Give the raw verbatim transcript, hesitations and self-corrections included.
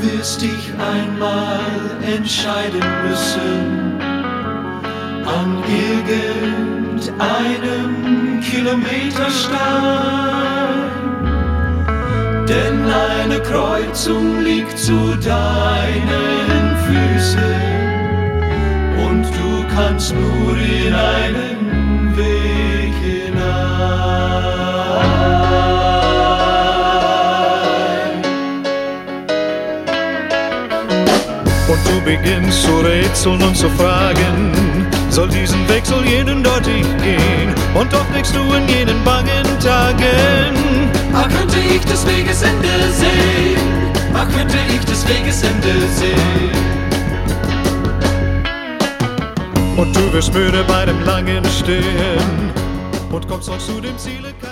wirst dich einmal entscheiden müssen an irgendeinem Kilometerstein, denn eine Kreuzung liegt zu deinen Füßen und du kannst nur in einen Weg hinein. Und du beginnst zu rätseln und zu fragen, soll diesen Weg, soll jenen dorthin gehen? Und doch denkst du in jenen bangen Tagen, ach, könnte ich des Wegesende sehen, ach, könnte ich des Wegesende sehen. Und du wirst müde bei dem langen Stehen und kommst auch zu dem Ziele.